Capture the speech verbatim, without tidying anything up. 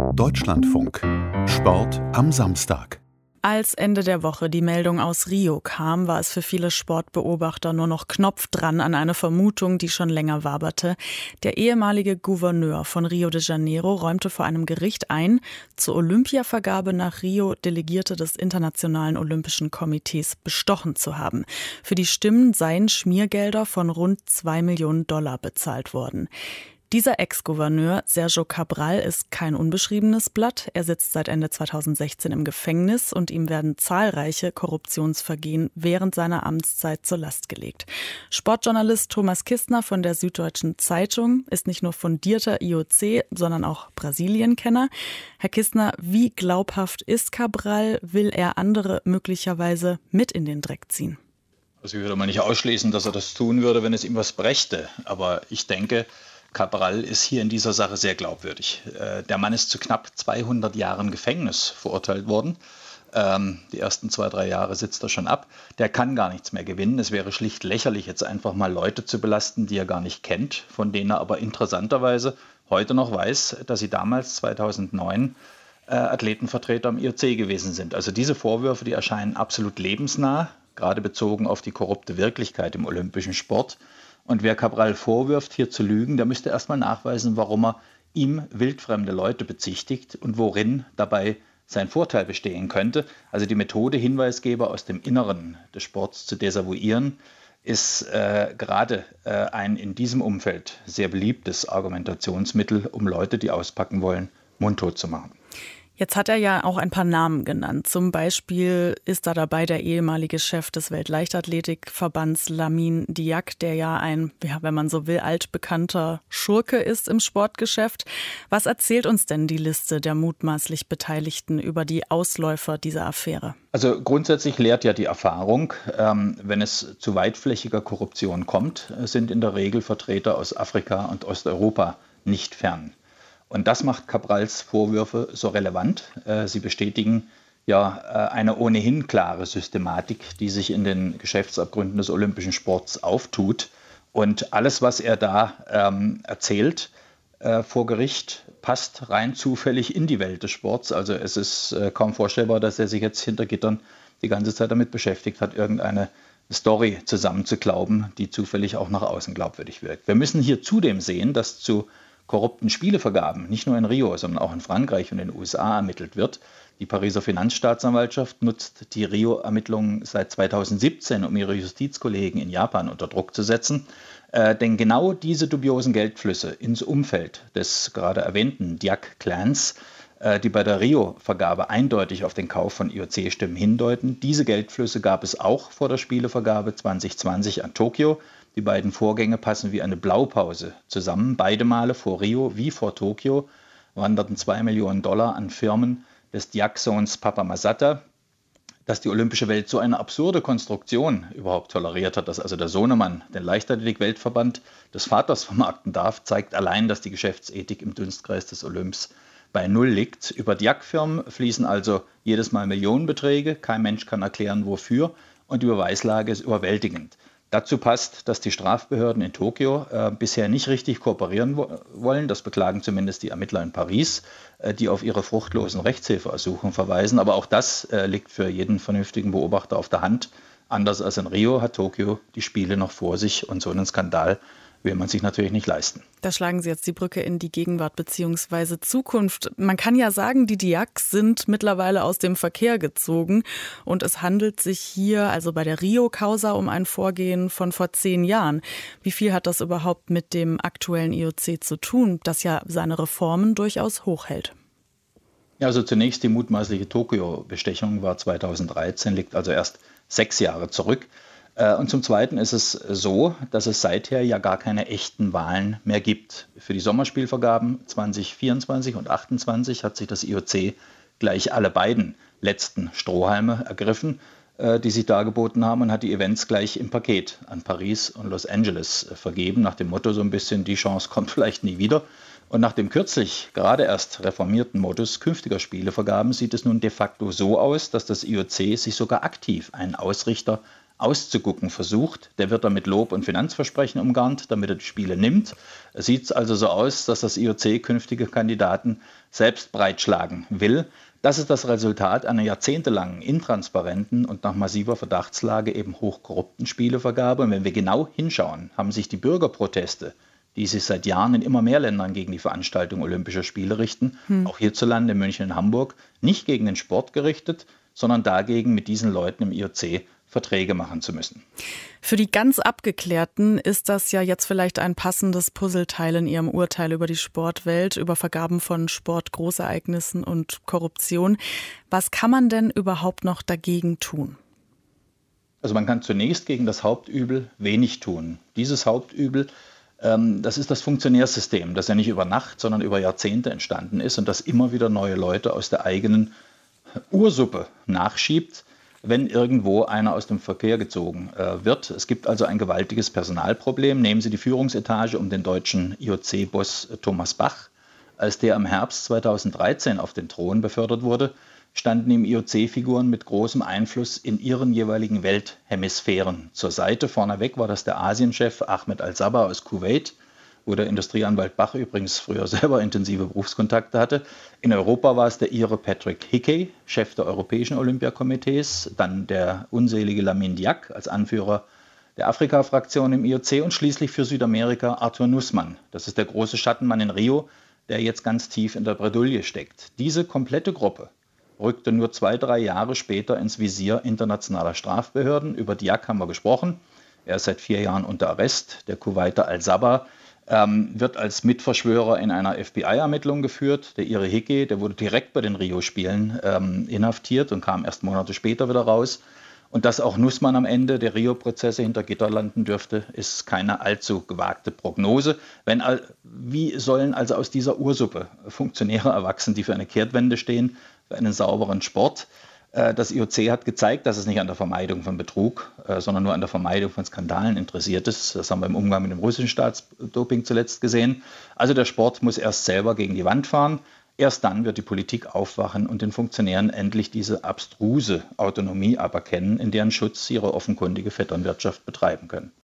Deutschlandfunk. Sport am Samstag. Als Ende der Woche die Meldung aus Rio kam, war es für viele Sportbeobachter nur noch Knopf dran an eine Vermutung, die schon länger waberte. Der ehemalige Gouverneur von Rio de Janeiro räumte vor einem Gericht ein, zur Olympiavergabe nach Rio Delegierte des Internationalen Olympischen Komitees bestochen zu haben. Für die Stimmen seien Schmiergelder von rund zwei Millionen Dollar bezahlt worden. Dieser Ex-Gouverneur Sergio Cabral ist kein unbeschriebenes Blatt. Er sitzt seit Ende zweitausendsechzehn im Gefängnis und ihm werden zahlreiche Korruptionsvergehen während seiner Amtszeit zur Last gelegt. Sportjournalist Thomas Kistner von der Süddeutschen Zeitung ist nicht nur fundierter I O C, sondern auch Brasilien-Kenner. Herr Kistner, wie glaubhaft ist Cabral? Will er andere möglicherweise mit in den Dreck ziehen? Also ich würde mal nicht ausschließen, dass er das tun würde, wenn es ihm was brächte. Aber ich denke, Cabral ist hier in dieser Sache sehr glaubwürdig. Der Mann ist zu knapp zweihundert Jahren Gefängnis verurteilt worden. Die ersten zwei, drei Jahre sitzt er schon ab. Der kann gar nichts mehr gewinnen. Es wäre schlicht lächerlich, jetzt einfach mal Leute zu belasten, die er gar nicht kennt, von denen er aber interessanterweise heute noch weiß, dass sie damals zweitausendneun Athletenvertreter am I O C gewesen sind. Also diese Vorwürfe, die erscheinen absolut lebensnah, gerade bezogen auf die korrupte Wirklichkeit im olympischen Sport. Und wer Cabral vorwirft, hier zu lügen, der müsste erstmal nachweisen, warum er ihm wildfremde Leute bezichtigt und worin dabei sein Vorteil bestehen könnte. Also die Methode, Hinweisgeber aus dem Inneren des Sports zu desavouieren, ist äh, gerade äh, ein in diesem Umfeld sehr beliebtes Argumentationsmittel, um Leute, die auspacken wollen, mundtot zu machen. Jetzt hat er ja auch ein paar Namen genannt. Zum Beispiel ist da dabei der ehemalige Chef des Weltleichtathletikverbands Lamine Diack, der ja ein, ja, wenn man so will, altbekannter Schurke ist im Sportgeschäft. Was erzählt uns denn die Liste der mutmaßlich Beteiligten über die Ausläufer dieser Affäre? Also grundsätzlich lehrt ja die Erfahrung, ähm, wenn es zu weitflächiger Korruption kommt, sind in der Regel Vertreter aus Afrika und Osteuropa nicht fern. Und das macht Cabrals Vorwürfe so relevant. Sie bestätigen ja eine ohnehin klare Systematik, die sich in den Geschäftsabgründen des olympischen Sports auftut. Und alles, was er da ähm, erzählt äh, vor Gericht, passt rein zufällig in die Welt des Sports. Also es ist äh, kaum vorstellbar, dass er sich jetzt hinter Gittern die ganze Zeit damit beschäftigt hat, irgendeine Story zusammenzuklauben, die zufällig auch nach außen glaubwürdig wirkt. Wir müssen hier zudem sehen, dass zu korrupten Spielevergaben, nicht nur in Rio, sondern auch in Frankreich und in den U S A ermittelt wird. Die Pariser Finanzstaatsanwaltschaft nutzt die Rio-Ermittlungen seit zweitausendsiebzehn, um ihre Justizkollegen in Japan unter Druck zu setzen. Äh, denn genau diese dubiosen Geldflüsse ins Umfeld des gerade erwähnten Diack-Clans, äh, die bei der Rio-Vergabe eindeutig auf den Kauf von I O C-Stimmen hindeuten, diese Geldflüsse gab es auch vor der Spielevergabe zwanzig zwanzig an Tokio. Die beiden Vorgänge passen wie eine Blaupause zusammen. Beide Male vor Rio wie vor Tokio wanderten zwei Millionen Dollar an Firmen des Diack-Sohns Papa Masata. Dass die olympische Welt so eine absurde Konstruktion überhaupt toleriert hat, dass also der Sohnemann den Leichtathletik-Weltverband des Vaters vermarkten darf, zeigt allein, dass die Geschäftsethik im Dunstkreis des Olymps bei Null liegt. Über Diack-Firmen fließen also jedes Mal Millionenbeträge. Kein Mensch kann erklären, wofür. Und die Beweislage ist überwältigend. Dazu passt, dass die Strafbehörden in Tokio äh, bisher nicht richtig kooperieren wo- wollen. Das beklagen zumindest die Ermittler in Paris, äh, die auf ihre fruchtlosen Rechtshilfeersuchungen verweisen. Aber auch das äh, liegt für jeden vernünftigen Beobachter auf der Hand. Anders als in Rio hat Tokio die Spiele noch vor sich und so einen Skandal will man sich natürlich nicht leisten. Da schlagen Sie jetzt die Brücke in die Gegenwart bzw. Zukunft. Man kann ja sagen, die Diacks sind mittlerweile aus dem Verkehr gezogen und es handelt sich hier, also bei der Rio-Causa, um ein Vorgehen von vor zehn Jahren. Wie viel hat das überhaupt mit dem aktuellen I O C zu tun, das ja seine Reformen durchaus hochhält? Ja, also zunächst die mutmaßliche Tokio-Bestechung war zweitausenddreizehn, liegt also erst sechs Jahre zurück. Und zum Zweiten ist es so, dass es seither ja gar keine echten Wahlen mehr gibt. Für die Sommerspielvergaben zwanzig vierundzwanzig und achtundzwanzig hat sich das I O C gleich alle beiden letzten Strohhalme ergriffen, die sich dargeboten haben, und hat die Events gleich im Paket an Paris und Los Angeles vergeben, nach dem Motto so ein bisschen, die Chance kommt vielleicht nie wieder. Und nach dem kürzlich gerade erst reformierten Modus künftiger Spielevergaben sieht es nun de facto so aus, dass das I O C sich sogar aktiv einen Ausrichter auszugucken versucht, der wird dann mit Lob und Finanzversprechen umgarnt, damit er die Spiele nimmt. Es sieht also so aus, dass das I O C künftige Kandidaten selbst breitschlagen will. Das ist das Resultat einer jahrzehntelangen intransparenten und nach massiver Verdachtslage eben hochkorrupten Spielevergabe. Und wenn wir genau hinschauen, haben sich die Bürgerproteste, die sich seit Jahren in immer mehr Ländern gegen die Veranstaltung Olympischer Spiele richten, hm. auch hierzulande in München und Hamburg, nicht gegen den Sport gerichtet, sondern dagegen, mit diesen Leuten im I O C Verträge machen zu müssen. Für die ganz Abgeklärten ist das ja jetzt vielleicht ein passendes Puzzleteil in ihrem Urteil über die Sportwelt, über Vergaben von Sportgroßereignissen und Korruption. Was kann man denn überhaupt noch dagegen tun? Also man kann zunächst gegen das Hauptübel wenig tun. Dieses Hauptübel, ähm, das ist das Funktionärssystem, das ja nicht über Nacht, sondern über Jahrzehnte entstanden ist und das immer wieder neue Leute aus der eigenen Ursuppe nachschiebt, wenn irgendwo einer aus dem Verkehr gezogen äh, wird. Es gibt also ein gewaltiges Personalproblem. Nehmen Sie die Führungsetage um den deutschen I O C-Boss Thomas Bach. Als der im Herbst zweitausenddreizehn auf den Thron befördert wurde, standen ihm I O C-Figuren mit großem Einfluss in ihren jeweiligen Welthemisphären zur Seite. Vorneweg war das der Asienchef Ahmed Al-Sabah aus Kuwait, wo der Industrieanwalt Bach übrigens früher selber intensive Berufskontakte hatte. In Europa war es der Ire Patrick Hickey, Chef der Europäischen Olympiakomitees, dann der unselige Lamine Diack als Anführer der Afrika-Fraktion im I O C und schließlich für Südamerika Arthur Nussmann. Das ist der große Schattenmann in Rio, der jetzt ganz tief in der Bredouille steckt. Diese komplette Gruppe rückte nur zwei, drei Jahre später ins Visier internationaler Strafbehörden. Über Diack haben wir gesprochen. Er ist seit vier Jahren unter Arrest. Der Kuwaiter Al-Sabah ähm, wird als Mitverschwörer in einer F B I-Ermittlung geführt. Der Ire Hickey, der wurde direkt bei den Rio-Spielen ähm, inhaftiert und kam erst Monate später wieder raus. Und dass auch Nussmann am Ende der Rio-Prozesse hinter Gitter landen dürfte, ist keine allzu gewagte Prognose. Wenn, wie sollen also aus dieser Ursuppe Funktionäre erwachsen, die für eine Kehrtwende stehen, für einen sauberen Sport? Das I O C hat gezeigt, dass es nicht an der Vermeidung von Betrug, sondern nur an der Vermeidung von Skandalen interessiert ist. Das haben wir im Umgang mit dem russischen Staatsdoping zuletzt gesehen. Also der Sport muss erst selber gegen die Wand fahren. Erst dann wird die Politik aufwachen und den Funktionären endlich diese abstruse Autonomie aberkennen, in deren Schutz sie ihre offenkundige Vetternwirtschaft betreiben können.